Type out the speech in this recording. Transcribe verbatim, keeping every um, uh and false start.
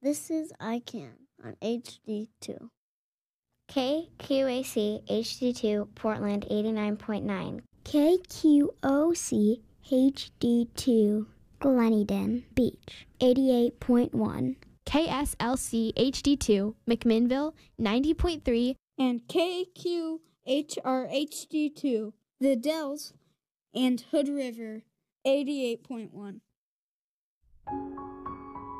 This is I Can on H D two. K Q A C H D two Portland eighty-nine point nine. K Q O C H D two Gleneden Beach eighty-eight point one. K S L C H D two McMinnville ninety point three. And K Q H R H D two The Dells and Hood River eighty-eight point one.